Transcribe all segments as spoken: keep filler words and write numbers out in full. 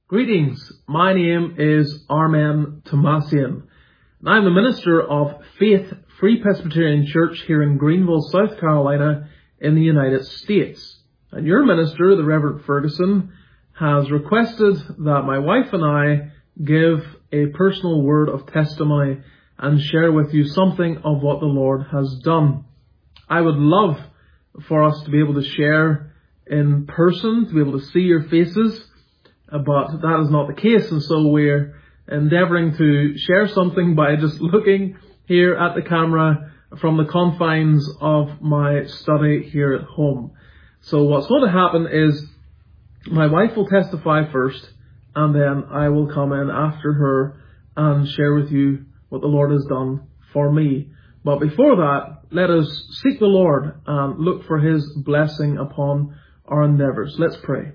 Greetings, my name is Armen Tomasian, and I'm the minister of Faith Free Presbyterian Church here in Greenville, South Carolina in the United States. And your minister, the Reverend Ferguson, has requested that my wife and I give a personal word of testimony and share with you something of what the Lord has done. I would love for us to be able to share in person, to be able to see your faces, but that is not the case, and so we're endeavouring to share something by just looking here at the camera from the confines of my study here at home. So what's going to happen is my wife will testify first, and then I will come in after her and share with you what the Lord has done for me. But before that, let us seek the Lord and look for His blessing upon our endeavours. Let's pray.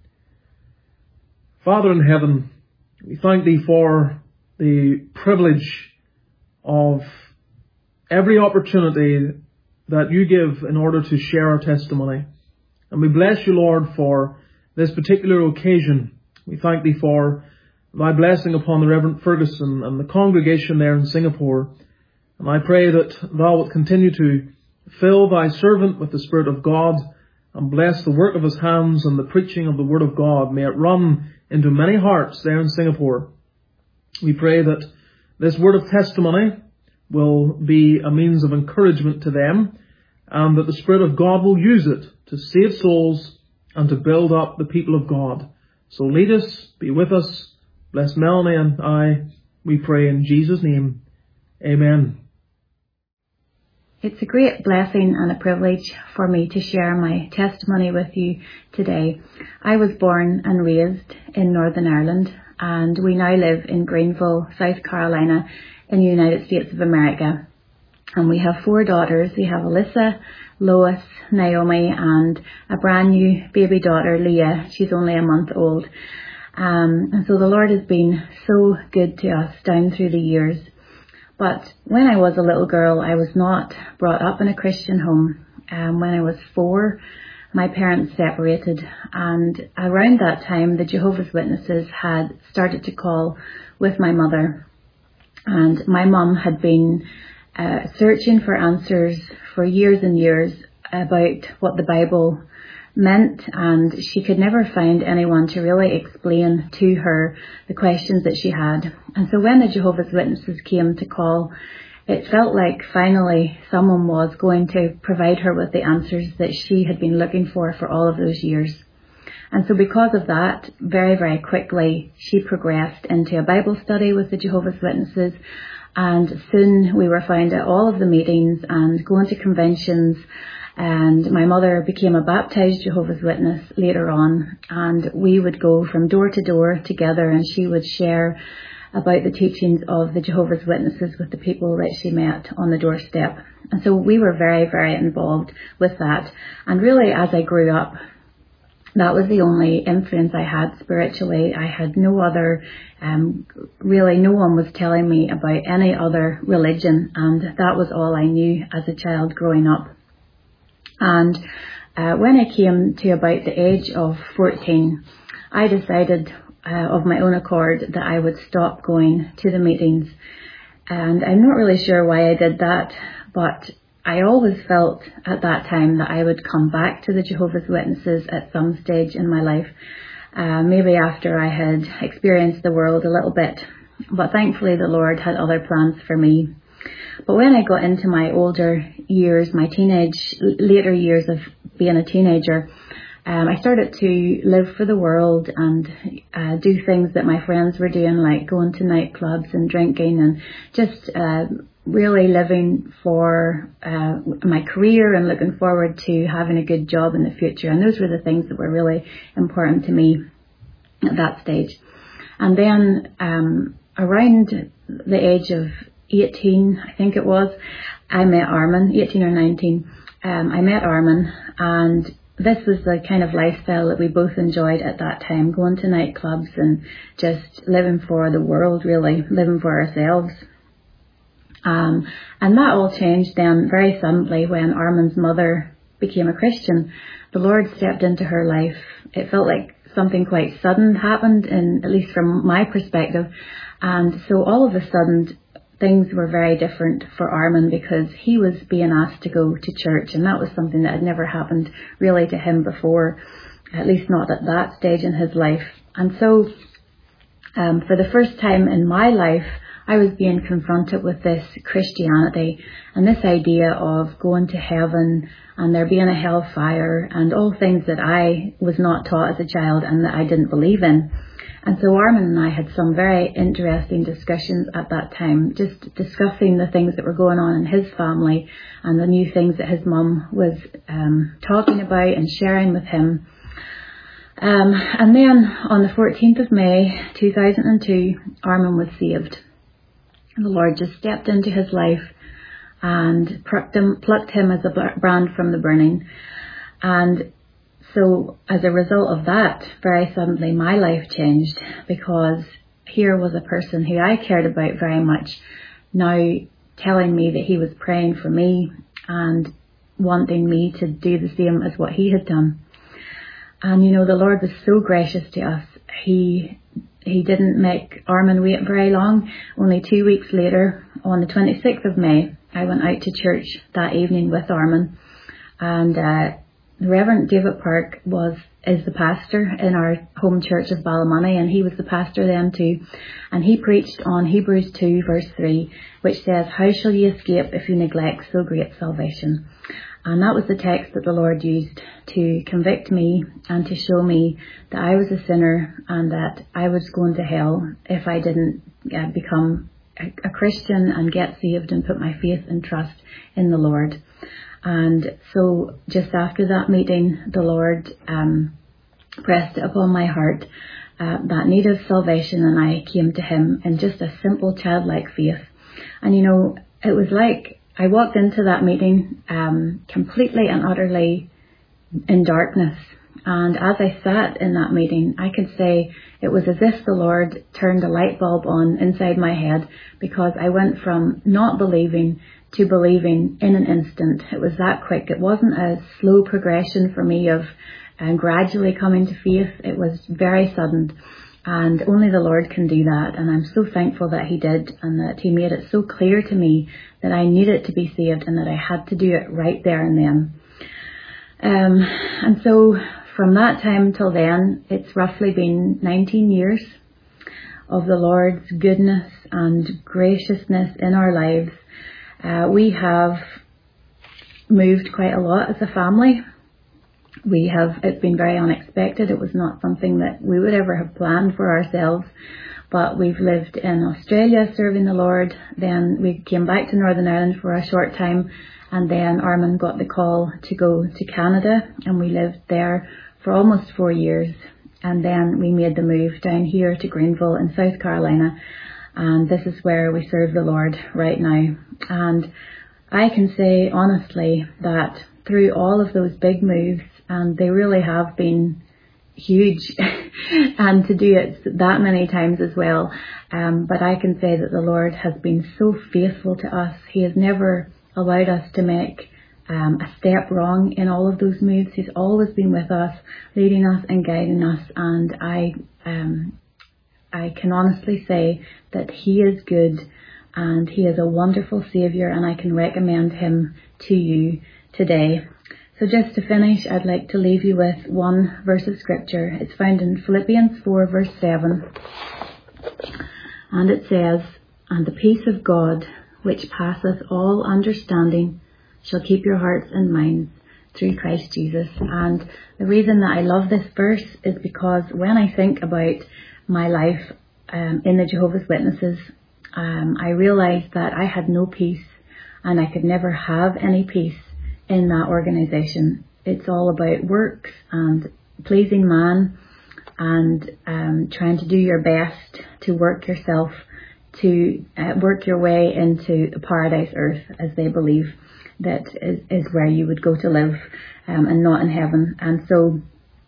Father in heaven, we thank Thee for the privilege of every opportunity that You give in order to share our testimony. And we bless You, Lord, for this particular occasion. We thank Thee for Thy blessing upon the Reverend Ferguson and the congregation there in Singapore. And I pray that Thou wilt continue to fill Thy servant with the Spirit of God and bless the work of his hands and the preaching of the Word of God. May it run into many hearts there in Singapore. We pray that this word of testimony will be a means of encouragement to them, and that the Spirit of God will use it to save souls and to build up the people of God. So lead us, be with us, bless Melanie and I, we pray in Jesus' name. Amen. It's a great blessing and a privilege for me to share my testimony with you today. I was born and raised in Northern Ireland, and we now live in Greenville, South Carolina in the United States of America. And we have four daughters. We have Alyssa, Lois, Naomi, and a brand new baby daughter, Leah. She's only a month old. Um, and so the Lord has been so good to us down through the years. But when I was a little girl, I was not brought up in a Christian home. Um, when I was four, my parents separated, and around that time, the Jehovah's Witnesses had started to call with my mother. And my mum had been uh, searching for answers for years and years about what the Bible meant, and she could never find anyone to really explain to her the questions that she had. And so when the Jehovah's Witnesses came to call, it felt like finally someone was going to provide her with the answers that she had been looking for for all of those years. And so because of that, very, very quickly, she progressed into a Bible study with the Jehovah's Witnesses, and soon we were found at all of the meetings and going to conventions. And my mother became a baptized Jehovah's Witness later on, and we would go from door to door together, and she would share about the teachings of the Jehovah's Witnesses with the people that she met on the doorstep. And so we were very, very involved with that. And really, as I grew up, that was the only influence I had spiritually. I had no other, um, really no one was telling me about any other religion, and that was all I knew as a child growing up. And uh, when I came to about the age of fourteen, I decided uh, of my own accord that I would stop going to the meetings. And I'm not really sure why I did that, but I always felt at that time that I would come back to the Jehovah's Witnesses at some stage in my life, uh, maybe after I had experienced the world a little bit. But thankfully the Lord had other plans for me. But when I got into my older years, my teenage, later years of being a teenager, um, I started to live for the world and uh, do things that my friends were doing, like going to nightclubs and drinking and just uh, really living for uh, my career and looking forward to having a good job in the future. And those were the things that were really important to me at that stage. And then um, around the age of eighteen, I think it was, I met Armen, eighteen or nineteen. Um, I met Armen, and this was the kind of lifestyle that we both enjoyed at that time, going to nightclubs and just living for the world, really, living for ourselves. Um, and that all changed then very suddenly when Armen's mother became a Christian. The Lord stepped into her life. It felt like something quite sudden happened, in, at least from my perspective. And so all of a sudden, things were very different for Armin, because he was being asked to go to church, and that was something that had never happened really to him before, at least not at that stage in his life. And so um, for the first time in my life, I was being confronted with this Christianity and this idea of going to heaven and there being a hellfire and all things that I was not taught as a child and that I didn't believe in. And so Armin and I had some very interesting discussions at that time, just discussing the things that were going on in his family and the new things that his mum was um, talking about and sharing with him. Um, and then on the fourteenth of May two thousand two, Armin was saved. The Lord just stepped into his life and plucked him, plucked him as a brand from the burning. And so as a result of that, very suddenly my life changed, because here was a person who I cared about very much now telling me that he was praying for me and wanting me to do the same as what he had done. And you know, the Lord was so gracious to us. He He didn't make Armin wait very long. Only two weeks later, on the twenty-sixth of May, I went out to church that evening with Armin. And uh, the Reverend David Park was is the pastor in our home church of Ballymoney, and he was the pastor then too. And he preached on Hebrews two verse three, which says, "How shall ye escape if you neglect so great salvation?" And that was the text that the Lord used to convict me and to show me that I was a sinner and that I was going to hell if I didn't uh, become a, a Christian and get saved and put my faith and trust in the Lord. And so just after that meeting, the Lord um, pressed it upon my heart, uh, that need of salvation, and I came to him in just a simple childlike faith. And you know, it was like I walked into that meeting um, completely and utterly in darkness. And as I sat in that meeting, I could say it was as if the Lord turned a light bulb on inside my head, because I went from not believing to believing in an instant. It was that quick. It wasn't a slow progression for me of um, gradually coming to faith. It was very sudden. And only the Lord can do that. And I'm so thankful that he did, and that he made it so clear to me that I needed to be saved and that I had to do it right there and then. Um, and so from that time till then, it's roughly been nineteen years of the Lord's goodness and graciousness in our lives. Uh, we have moved quite a lot as a family. We have, it's been very unexpected. It was not something that we would ever have planned for ourselves, but we've lived in Australia serving the Lord. Then we came back to Northern Ireland for a short time, and then Armin got the call to go to Canada, and we lived there for almost four years. And then we made the move down here to Greenville in South Carolina, and this is where we serve the Lord right now. And I can say honestly that through all of those big moves, and they really have been huge, and to do it that many times as well. Um, but I can say that the Lord has been so faithful to us. He has never allowed us to make um, a step wrong in all of those moves. He's always been with us, leading us and guiding us. And I, um, I can honestly say that he is good, and he is a wonderful Saviour, and I can recommend him to you today. So just to finish, I'd like to leave you with one verse of scripture. It's found in Philippians four verse seven. And it says, "And the peace of God, which passeth all understanding, shall keep your hearts and minds through Christ Jesus." And the reason that I love this verse is because when I think about my life um, in the Jehovah's Witnesses, um, I realised that I had no peace, and I could never have any peace in that organisation. It's all about works and pleasing man, and um, trying to do your best to work yourself, to uh, work your way into the paradise earth, as they believe that is, is where you would go to live, um, and not in heaven. And so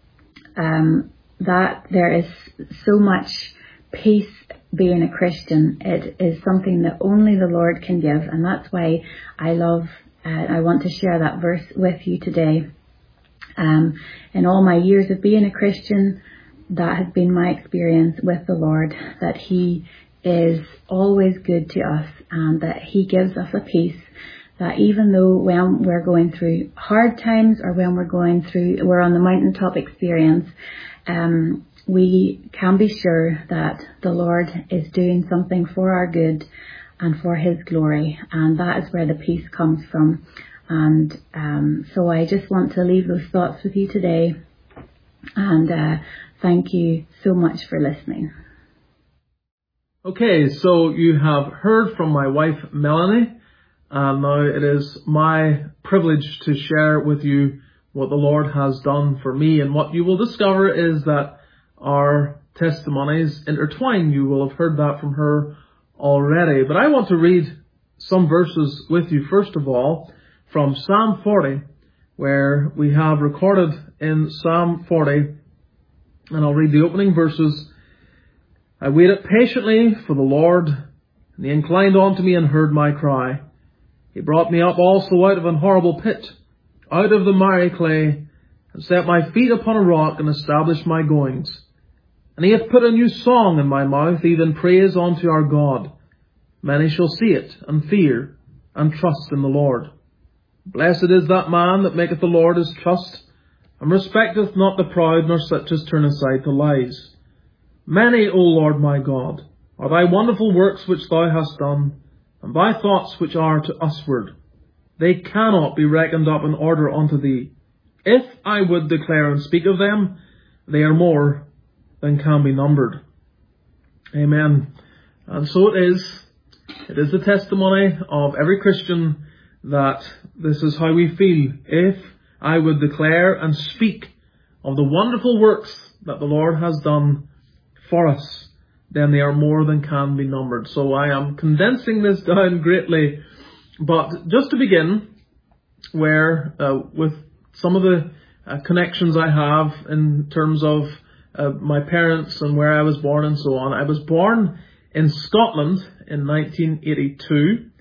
um, that there is so much peace being a Christian. It is something that only the Lord can give, and that's why I love Uh, I want to share that verse with you today. Um, in all my years of being a Christian, that has been my experience with the Lord, that He is always good to us and that He gives us a peace that even though when we're going through hard times or when we're going through, we're on the mountaintop experience, um, we can be sure that the Lord is doing something for our good and for His glory, and that is where the peace comes from. And um, so I just want to leave those thoughts with you today, and uh, thank you so much for listening. Okay, so you have heard from my wife Melanie, and now it is my privilege to share with you what the Lord has done for me. And what you will discover is that our testimonies intertwine. You will have heard that from her already. But I want to read some verses with you, first of all, from Psalm forty, where we have recorded in Psalm forty, and I'll read the opening verses. I waited patiently for the Lord, and He inclined unto me and heard my cry. He brought me up also out of an horrible pit, out of the miry clay, and set my feet upon a rock, and established my goings. And He hath put a new song in my mouth, even praise unto our God. Many shall see it, and fear, and trust in the Lord. Blessed is that man that maketh the Lord his trust, and respecteth not the proud, nor such as turn aside to lies. Many, O Lord my God, are thy wonderful works which thou hast done, and thy thoughts which are to usward. They cannot be reckoned up in order unto thee. If I would declare and speak of them, they are more than can be numbered. Amen. And so it is. It is the testimony of every Christian that this is how we feel. If I would declare and speak of the wonderful works that the Lord has done for us, then they are more than can be numbered. So I am condensing this down greatly. But just to begin, where uh, with some of the uh, connections I have in terms of uh, my parents and where I was born and so on. I was born in Scotland in nineteen eighty-two,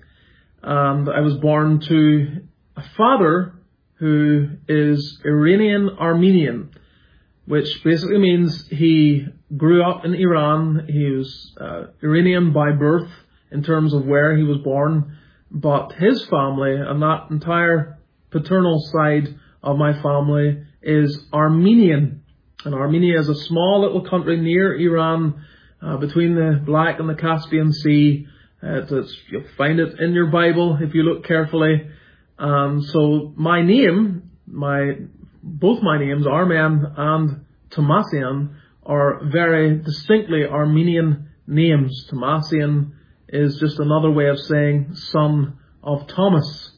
and I was born to a father who is Iranian Armenian, which basically means he grew up in Iran. He was uh, Iranian by birth in terms of where he was born, but his family and that entire paternal side of my family is Armenian. And Armenia is a small little country near Iran, uh, between the Black and the Caspian Sea. Uh, it's, you'll find it in your Bible if you look carefully. Um, so my name, my both my names, Armem and Tomasian, are very distinctly Armenian names. Tomasian is just another way of saying son of Thomas.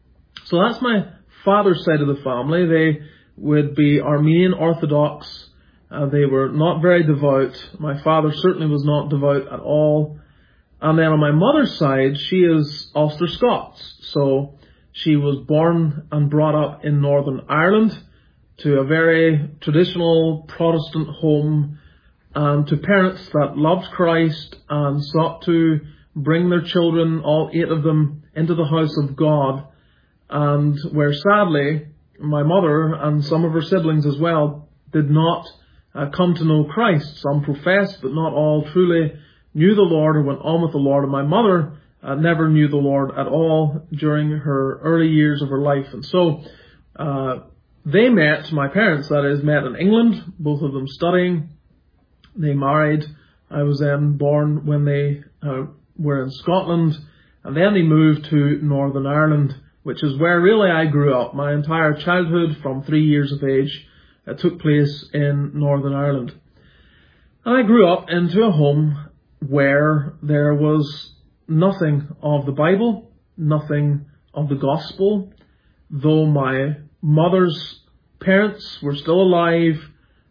So that's my father's side of the family. They would be Armenian Orthodox. Uh, they were not very devout. My father certainly was not devout at all. And then on my mother's side, she is Ulster Scots. So she was born and brought up in Northern Ireland to a very traditional Protestant home, um, to parents that loved Christ and sought to bring their children, all eight of them, into the house of God. And where sadly, my mother and some of her siblings as well did not uh, come to know Christ. Some professed, but not all truly knew the Lord or went on with the Lord. And my mother uh, never knew the Lord at all during her early years of her life. And so uh, they met, my parents that is, met in England, both of them studying. They married. I was then born when they uh, were in Scotland. And then they moved to Northern Ireland, which is where really I grew up. My entire childhood from three years of age uh, took place in Northern Ireland. And I grew up into a home where there was nothing of the Bible, nothing of the gospel. Though my mother's parents were still alive,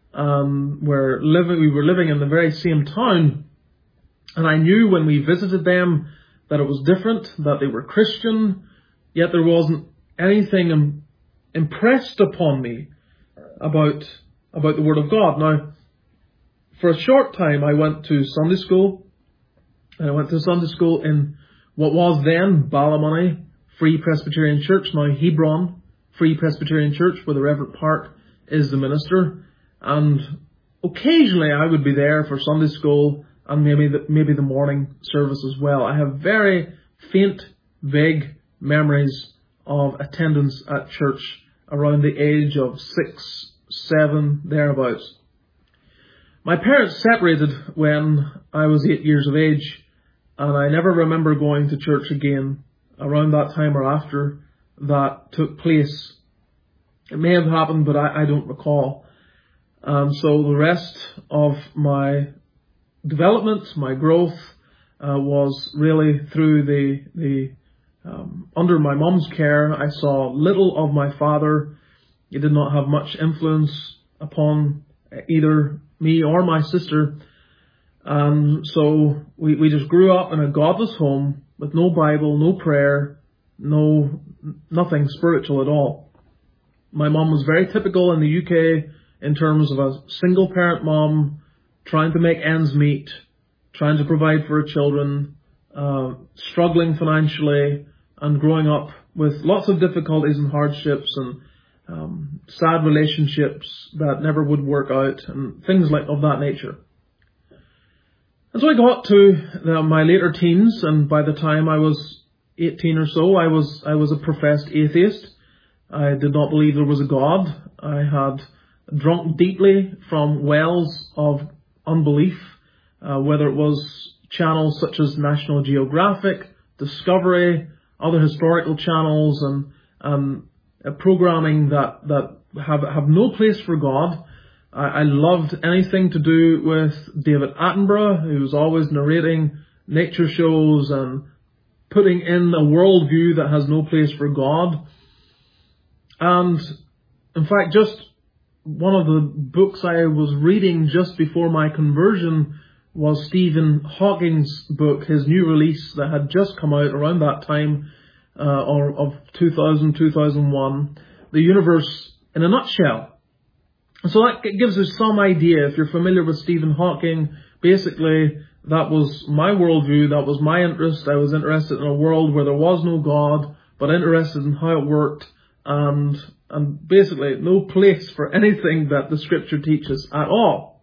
um, were living, we were living in the very same town. And I knew when we visited them that it was different, that they were Christian, yet there wasn't anything im- impressed upon me about about the Word of God. Now, for a short time, I went to Sunday school, and I went to Sunday school in what was then Ballymoney Free Presbyterian Church, now Hebron Free Presbyterian Church, where the Reverend Park is the minister. And occasionally I would be there for Sunday school and maybe the, maybe the morning service as well. I have very faint, vague memories of attendance at church around the age of six, seven, thereabouts. My parents separated when I was eight years of age, and I never remember going to church again around that time or after that took place. It may have happened, but I, I don't recall. Um, so the rest of my development, my growth, uh, was really through the the um, under my mum's care. I saw little of my father. He did not have much influence upon either me or my sister. Um, so we, we just grew up in a godless home with no Bible, no prayer, no nothing spiritual at all. My mum was very typical in the U K in terms of a single parent mom trying to make ends meet, trying to provide for her children, uh, struggling financially, and growing up with lots of difficulties and hardships and um, sad relationships that never would work out and things like of that nature. And so I got to the, my later teens, and by the time I was eighteen or so, I was I was a professed atheist. I did not believe there was a God. I had drunk deeply from wells of unbelief, uh, whether it was channels such as National Geographic, Discovery, other historical channels, and um, uh, programming that that have have no place for God. I, I loved anything to do with David Attenborough, who was always narrating nature shows and putting in a worldview that has no place for God. And in fact, just one of the books I was reading just before my conversion was Stephen Hawking's book, his new release that had just come out around that time, uh, or of two thousand, two thousand one, The Universe in a Nutshell. So that gives us some idea. If you're familiar with Stephen Hawking, basically that was my worldview, that was my interest. I was interested in a world where there was no God, but interested in how it worked, and and basically no place for anything that the scripture teaches at all.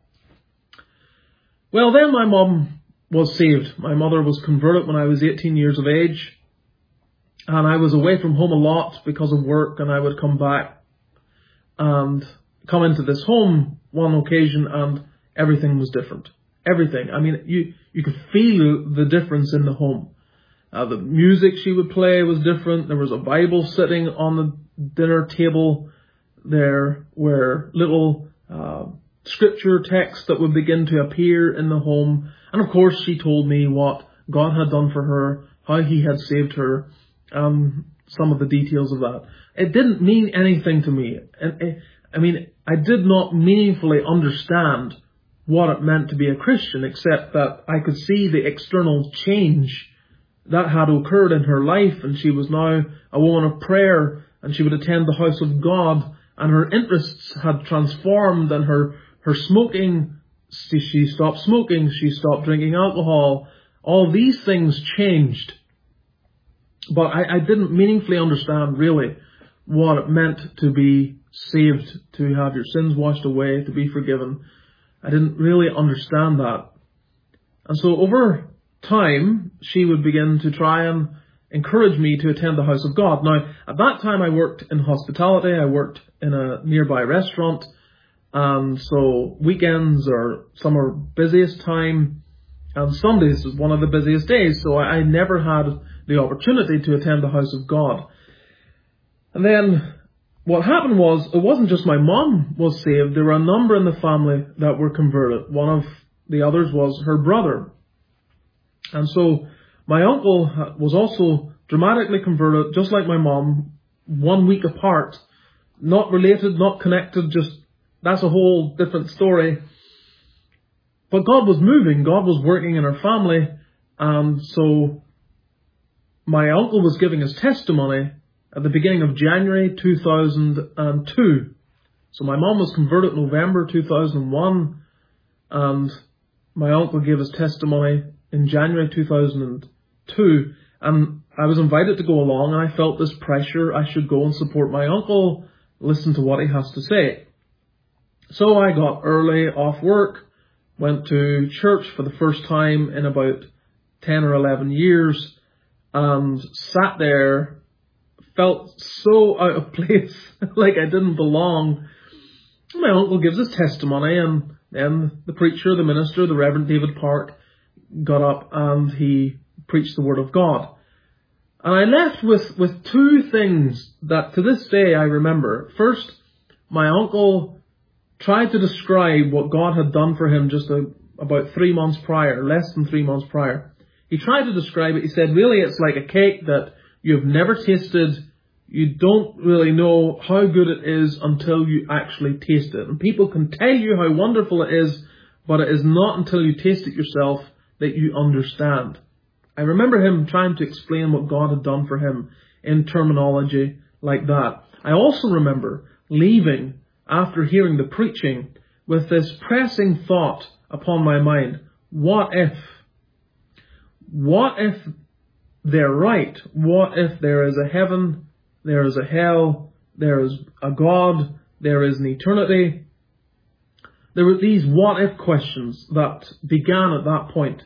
Well, then my mum was saved. My mother was converted when I was eighteen years of age, and I was away from home a lot because of work, and I would come back and come into this home one occasion, and everything was different. Everything. I mean, you, you could feel the difference in the home. Uh, the music she would play was different. There was a Bible sitting on the dinner table. There were little uh, scripture texts that would begin to appear in the home. And of course, she told me what God had done for her, how He had saved her, um, some of the details of that. It didn't mean anything to me. And I mean, I did not meaningfully understand what it meant to be a Christian, except that I could see the external change that had occurred in her life, and she was now a woman of prayer, and she would attend the house of God, and her interests had transformed, and her, her smoking, she, she stopped smoking, she stopped drinking alcohol. All these things changed. But I, I didn't meaningfully understand really what it meant to be saved, to have your sins washed away, to be forgiven. I didn't really understand that. And so over time, she would begin to try and encourage me to attend the house of God. Now, at that time I worked in hospitality. I worked in a nearby restaurant. And so weekends are summer busiest time, and Sundays was one of the busiest days. So I, I never had the opportunity to attend the house of God. And then what happened was, it wasn't just my mom was saved. There were a number in the family that were converted. One of the others was her brother. And so my uncle was also dramatically converted, just like my mom, one week apart. Not related, not connected, just that's a whole different story. But God was moving. God was working in our family. And so my uncle was giving his testimony at the beginning of January two thousand two. So my mom was converted November two thousand one, and my uncle gave his testimony in January two thousand two, and I was invited to go along, and I felt this pressure. I should go and support my uncle, listen to what he has to say. So I got early off work, went to church for the first time in about ten or eleven years, and sat there, felt so out of place, like I didn't belong. My uncle gives his testimony, and then the preacher, the minister, the Reverend David Park, got up and he preached the Word of God. And I left with, with two things that to this day I remember. First, my uncle tried to describe what God had done for him just a, about three months prior, less than three months prior. He tried to describe it. He said, really, it's like a cake that you've never tasted. You don't really know how good it is until you actually taste it. And people can tell you how wonderful it is, but it is not until you taste it yourself that you understand. I remember him trying to explain what God had done for him in terminology like that. I also remember leaving after hearing the preaching with this pressing thought upon my mind. What if? What if they're right? What if there is a heaven, there is a hell, there is a God, there is an eternity? There were these what if questions that began at that point.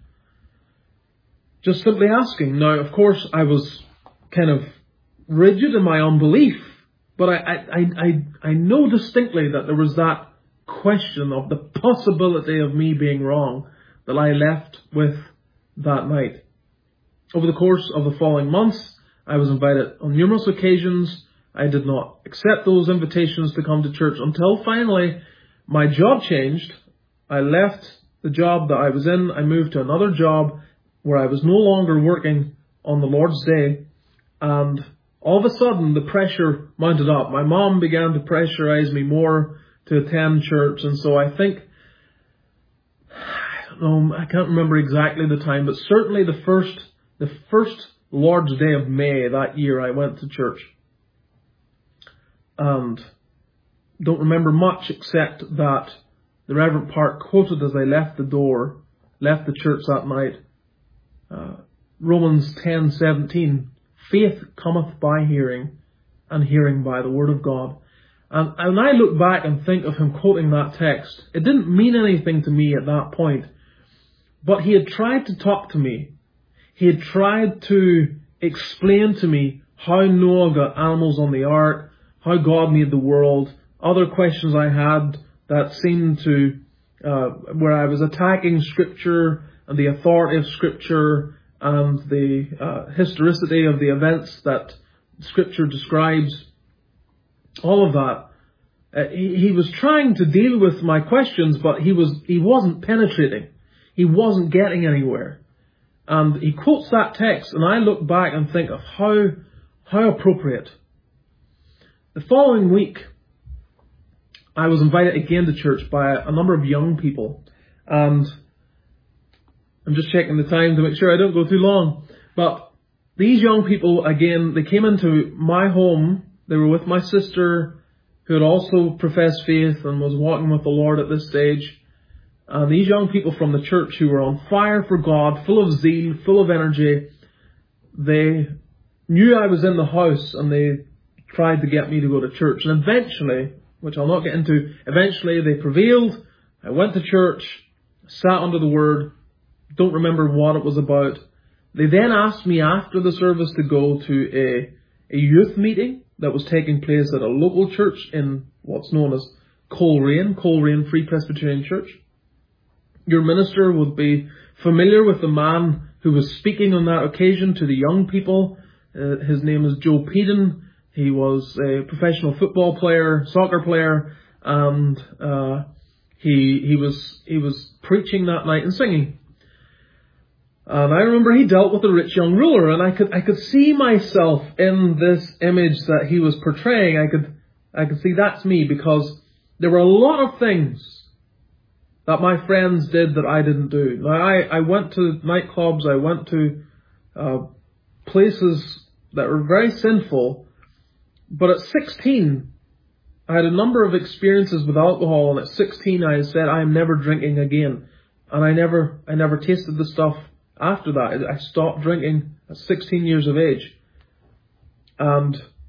Just simply asking. Now, of course, I was kind of rigid in my unbelief, but I, I, I, I know distinctly that there was that question of the possibility of me being wrong that I left with that night. Over the course of the following months, I was invited on numerous occasions. I did not accept those invitations to come to church until finally my job changed. I left the job that I was in. I moved to another job where I was no longer working on the Lord's Day. And all of a sudden, the pressure mounted up. My mom began to pressurize me more to attend church. And so I think, I don't know, I can't remember exactly the time, but certainly the first, the first Lord's Day of May that year, I went to church. And don't remember much except that the Reverend Park quoted as I left the door, left the church that night, uh, Romans ten seventeen, faith cometh by hearing, and hearing by the word of God. And, and I look back and think of him quoting that text. It didn't mean anything to me at that point, but he had tried to talk to me. He had tried to explain to me how Noah got animals on the ark, how God made the world, other questions I had that seemed to, uh, where I was attacking Scripture and the authority of Scripture and the uh, historicity of the events that Scripture describes. All of that. Uh, he, he was trying to deal with my questions, but he was he wasn't penetrating. He wasn't getting anywhere. And he quotes that text, and I look back and think of how how appropriate. The following week, I was invited again to church by a number of young people, and I'm just checking the time to make sure I don't go too long. But these young people, again, they came into my home. They were with my sister, who had also professed faith and was walking with the Lord at this stage. And these young people from the church who were on fire for God, full of zeal, full of energy, they knew I was in the house and they tried to get me to go to church. And eventually, which I'll not get into, eventually they prevailed. I went to church, sat under the Word, don't remember what it was about. They then asked me after the service to go to a, a youth meeting that was taking place at a local church in what's known as Coleraine, Coleraine Free Presbyterian Church. Your minister would be familiar with the man who was speaking on that occasion to the young people. Uh, his name is Joe Peden. He was a professional football player, soccer player, and uh, he he was he was preaching that night and singing. And I remember he dealt with a rich young ruler, and I could I could see myself in this image that he was portraying. I could I could see that's me, because there were a lot of things that my friends did that I didn't do. Now, I, I went to nightclubs, I went to uh, places that were very sinful, but at sixteen, I had a number of experiences with alcohol, and at sixteen I said, I am never drinking again. And I never I never tasted the stuff after that. I stopped drinking at sixteen years of age. And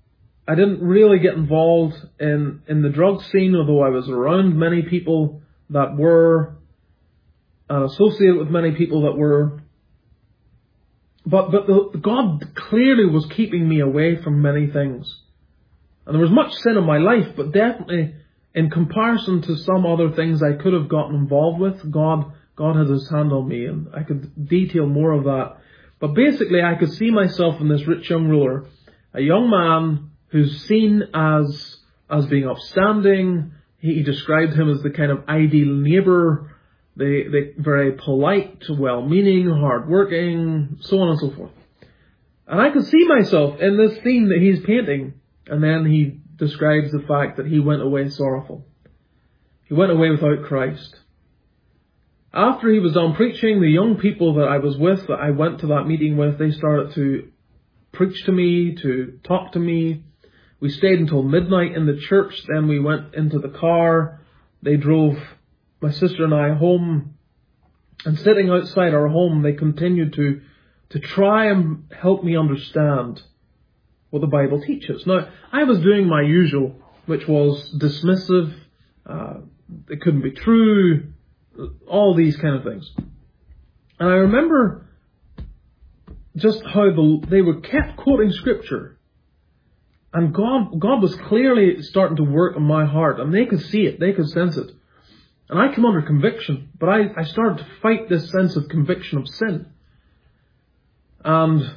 I didn't really get involved in, in the drug scene, although I was around many people that were, and associated with many people that were. But, but the, God clearly was keeping me away from many things. And there was much sin in my life, but definitely in comparison to some other things I could have gotten involved with, God, God had His hand on me, and I could detail more of that. But basically I could see myself in this rich young ruler, a young man who's seen as, as being upstanding. He, he described him as the kind of ideal neighbour, the, the very polite, well-meaning, hard-working, so on and so forth. And I could see myself in this scene that he's painting. And then he describes the fact that he went away sorrowful. He went away without Christ. After he was done preaching, the young people that I was with, that I went to that meeting with, they started to preach to me, to talk to me. We stayed until midnight in the church. Then we went into the car. They drove my sister and I home. And sitting outside our home, they continued to, to try and help me understand what the Bible teaches. Now, I was doing my usual, which was dismissive, uh, it couldn't be true, all these kind of things. And I remember just how the, they were kept quoting Scripture. And God, God was clearly starting to work in my heart, and they could see it, they could sense it. And I came under conviction, but I, I started to fight this sense of conviction of sin. And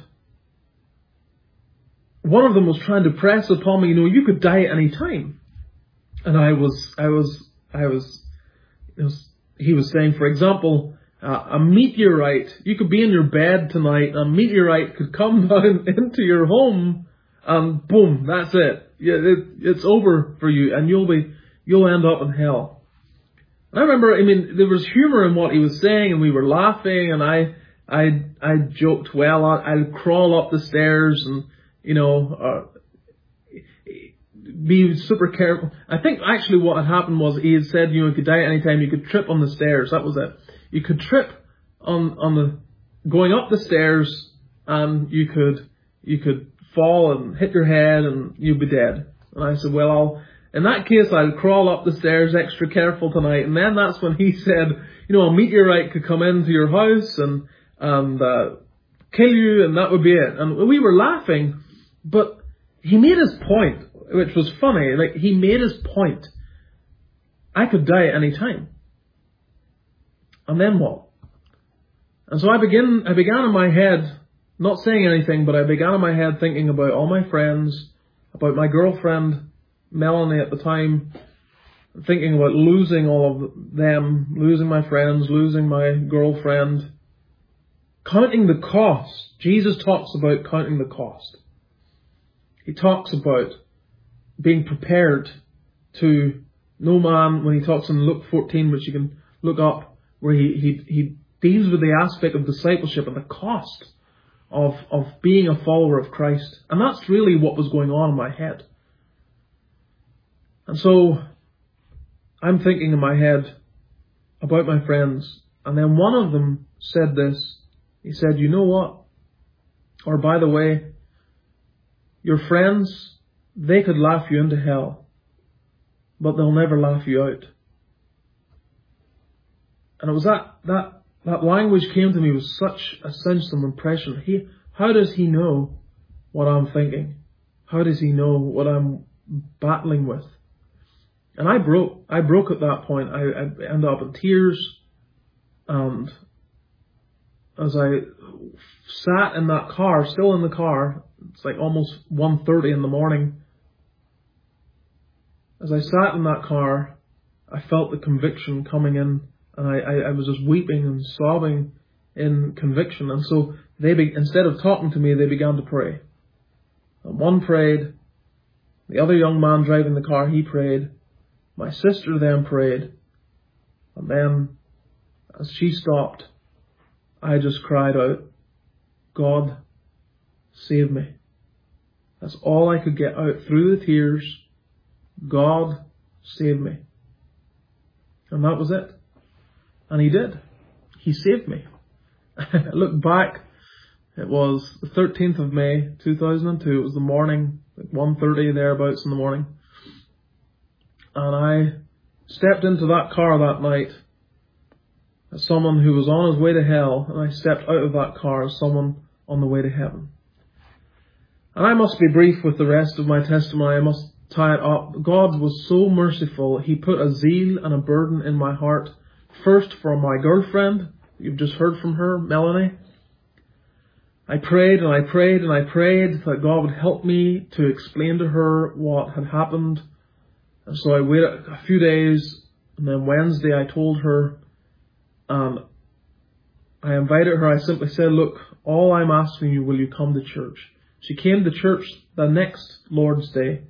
one of them was trying to press upon me, you know, you could die at any time. And I was, I was, I was, it was he was saying, for example, uh, a meteorite, you could be in your bed tonight, a meteorite could come down into your home, and boom, that's it. Yeah, it it's over for you, and you'll be, you'll end up in hell. And I remember, I mean, there was humour in what he was saying, and we were laughing, and I, I, I joked, well, I'll crawl up the stairs and, you know, uh, be super careful. I think actually what had happened was he had said, you know, you could die at any time, you could trip on the stairs. That was it. You could trip on, on the, going up the stairs, and you could, you could fall and hit your head and you'd be dead. And I said, well, I'll, in that case, I'll crawl up the stairs extra careful tonight. And then that's when he said, you know, a meteorite could come into your house and, and, uh, kill you, and that would be it. And we were laughing. But he made his point, which was funny. Like, he made his point. I could die at any time. And then what? And so I begin, I began in my head, not saying anything, but I began in my head thinking about all my friends, about my girlfriend, Melanie at the time, thinking about losing all of them, losing my friends, losing my girlfriend, counting the cost. Jesus talks about counting the cost. He talks about being prepared to, no man, when he talks in Luke fourteen, which you can look up, where he, he, he deals with the aspect of discipleship and the cost of, of being a follower of Christ. And that's really what was going on in my head. And so I'm thinking in my head about my friends. And then one of them said this. He said, you know what? Or by the way, your friends, they could laugh you into hell, but they'll never laugh you out. And it was that, that, that language came to me with such a sense of impression. He, how does he know what I'm thinking? How does he know what I'm battling with? And I broke, I broke at that point. I, I ended up in tears, and as I sat in that car, still in the car, it's like almost one thirty in the morning. As I sat in that car, I felt the conviction coming in, and I, I, I was just weeping and sobbing in conviction. And so they, be, instead of talking to me, they began to pray. And one prayed. The other young man driving the car, he prayed. My sister then prayed. And then, as she stopped, I just cried out, God, save me. That's all I could get out through the tears. God, save me. And that was it. And he did. He saved me. I look back It was the thirteenth of May, two thousand two. It was the morning, like one thirty thereabouts in the morning. And I stepped into that car that night as someone who was on his way to hell, and I stepped out of that car as someone on the way to heaven. And I must be brief with the rest of my testimony. I must tie it up. God was so merciful. He put a zeal and a burden in my heart, first for my girlfriend. You've just heard from her, Melanie. I prayed and I prayed and I prayed that God would help me to explain to her what had happened. And so I waited a few days, and then Wednesday I told her, and I invited her. I simply said, look, all I'm asking you, will you come to church? She came to church the next Lord's Day.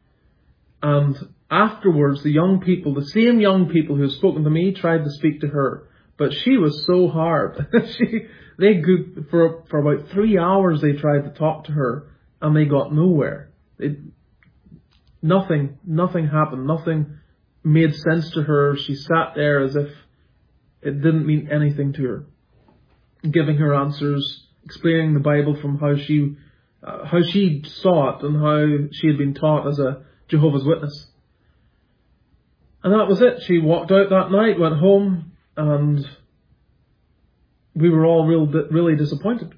And afterwards, the young people, the same young people who had spoken to me, tried to speak to her. But she was so hard. she, they could, for, for about three hours they tried to talk to her, and they got nowhere. It, nothing, nothing happened. Nothing made sense to her. She sat there as if it didn't mean anything to her. Giving her answers, explaining the Bible from how she, uh, how she saw it and how she had been taught as a Jehovah's Witness. And that was it. She walked out that night, went home, and we were all real, really disappointed.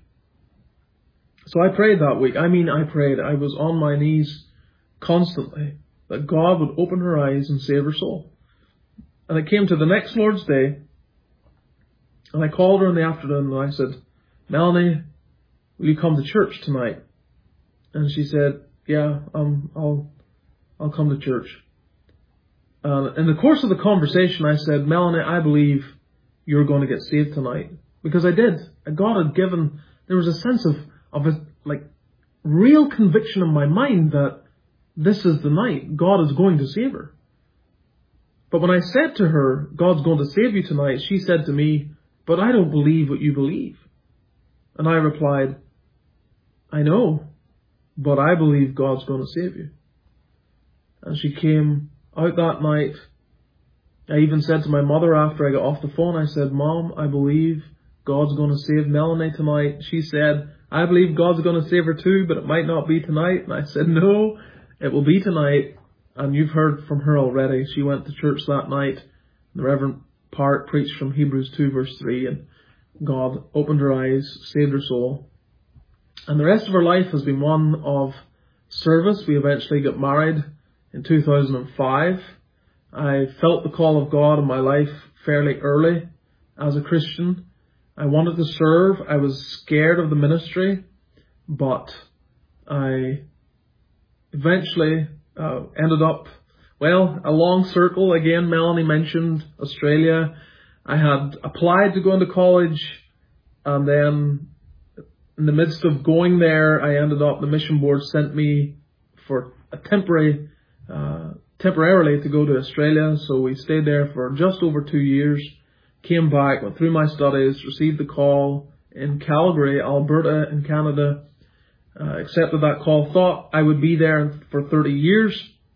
So I prayed that week. I mean, I prayed. I was on my knees constantly that God would open her eyes and save her soul. And it came to the next Lord's Day, and I called her in the afternoon and I said, Melanie, will you come to church tonight? And she said, yeah, um, I'll, I'll come to church. And in the course of the conversation, I said, Melanie, I believe you're going to get saved tonight. Because I did. God had given, there was a sense of, of a, like, real conviction in my mind that this is the night. God is going to save her. But when I said to her, God's going to save you tonight, she said to me, but I don't believe what you believe. And I replied, I know, but I believe God's going to save you. And she came out that night. I even said to my mother after I got off the phone, I said, Mom, I believe God's going to save Melanie tonight. She said, I believe God's going to save her too, but it might not be tonight. And I said, no, it will be tonight. And you've heard from her already. She went to church that night. The Reverend Park preached from Hebrews two verse three, and God opened her eyes, saved her soul. And the rest of her life has been one of service. We eventually got married in two thousand five. I felt the call of God in my life fairly early as a Christian. I wanted to serve. I was scared of the ministry, but I eventually uh, ended up, well, a long circle. Again, Melanie mentioned Australia. I had applied to go into college, and then in the midst of going there, I ended up, the mission board sent me for a temporary, uh, temporarily to go to Australia. So we stayed there for just over two years, came back, went through my studies, received the call in Calgary, Alberta in Canada, uh, accepted that call, thought I would be there for thirty years.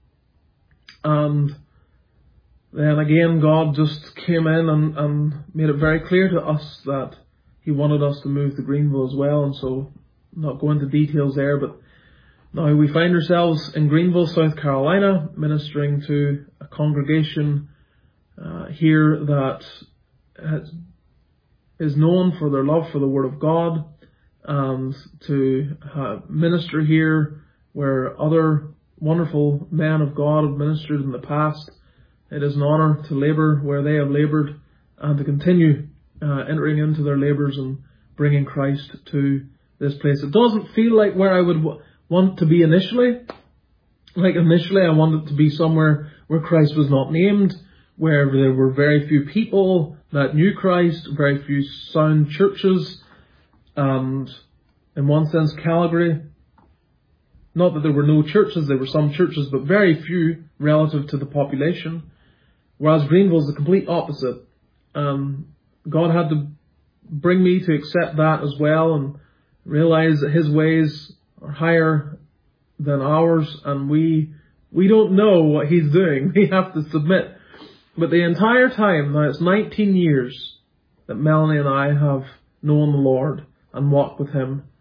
And then again, God just came in and, and made it very clear to us that He wanted us to move to Greenville as well. And so, not go into details there, but now we find ourselves in Greenville, South Carolina, ministering to a congregation uh, here that has, is known for their love for the Word of God, and to uh, minister here where other wonderful men of God have ministered in the past. It is an honour to labour where they have laboured, and to continue uh, entering into their labours and bringing Christ to this place. It doesn't feel like where I would w- want to be initially. Like initially I wanted to be somewhere where Christ was not named, where there were very few people that knew Christ, very few sound churches, and in one sense Calgary, not that there were no churches, there were some churches, but very few relative to the population. Whereas Greenville is the complete opposite. Um, God had to bring me to accept that as well, and realize that His ways are higher than ours, and we we don't know what He's doing. We have to submit. But the entire time, now it's nineteen years that Melanie and I have known the Lord and walked with Him.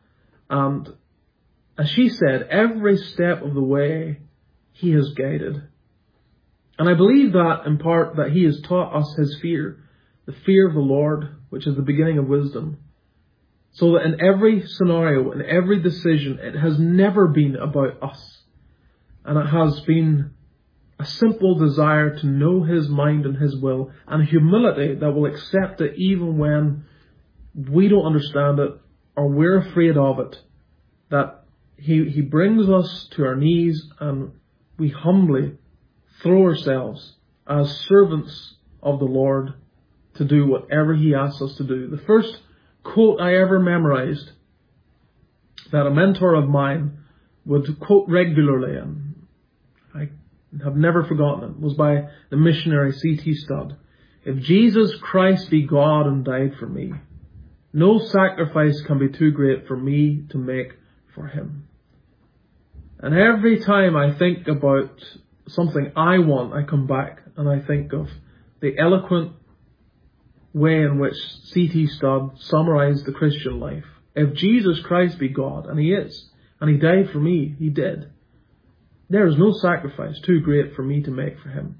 And as she said, every step of the way he has guided. And I believe that in part that he has taught us his fear, the fear of the Lord, which is the beginning of wisdom. So that in every scenario, in every decision, it has never been about us. And it has been a simple desire to know his mind and his will, and humility that will accept it even when we don't understand it or we're afraid of it. That he, he brings us to our knees and we humbly throw ourselves as servants of the Lord to do whatever he asks us to do. The first quote I ever memorized that a mentor of mine would quote regularly, and I have never forgotten it, was by the missionary C T Studd. If Jesus Christ be God and died for me, no sacrifice can be too great for me to make for him. And every time I think about something I want, I come back and I think of the eloquent way in which C T Studd summarized the Christian life. If Jesus Christ be God, and he is, and he died for me, he did, there is no sacrifice too great for me to make for him.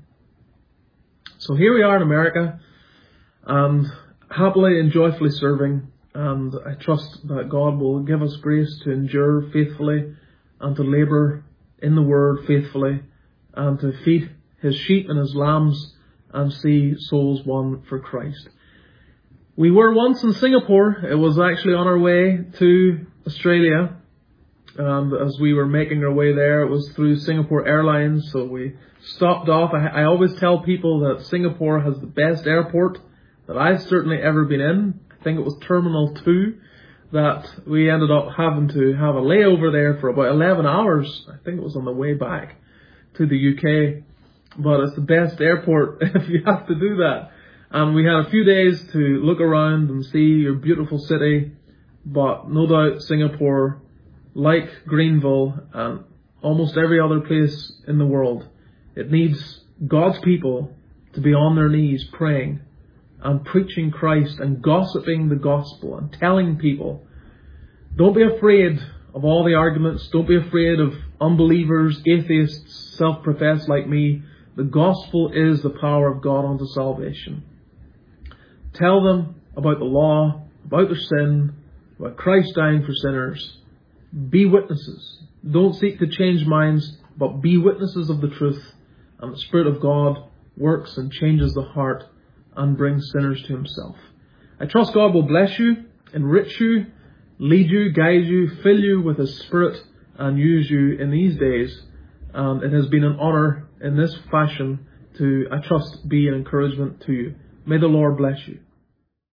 So here we are in America, and happily and joyfully serving, and I trust that God will give us grace to endure faithfully and to labour in the Word faithfully and to feed his sheep and his lambs and see souls won for Christ. We were once in Singapore. It was actually on our way to Australia. And as we were making our way there, it was through Singapore Airlines. So we stopped off. I, I always tell people that Singapore has the best airport that I've certainly ever been in. I think it was Terminal two that we ended up having to have a layover there for about eleven hours. I think it was on the way back to the U K. But it's the best airport if you have to do that. And we had a few days to look around and see your beautiful city. But no doubt Singapore, like Greenville and almost every other place in the world, it needs God's people to be on their knees praying and preaching Christ and gossiping the gospel and telling people, don't be afraid of all the arguments. Don't be afraid of unbelievers, atheists, self-professed like me. The gospel is the power of God unto salvation. Tell them about the law, about their sin, about Christ dying for sinners. Be witnesses. Don't seek to change minds, but be witnesses of the truth. And the Spirit of God works and changes the heart and brings sinners to himself. I trust God will bless you, enrich you, lead you, guide you, fill you with his Spirit and use you in these days. And it has been an honour in this fashion to, I trust, be an encouragement to you. May the Lord bless you.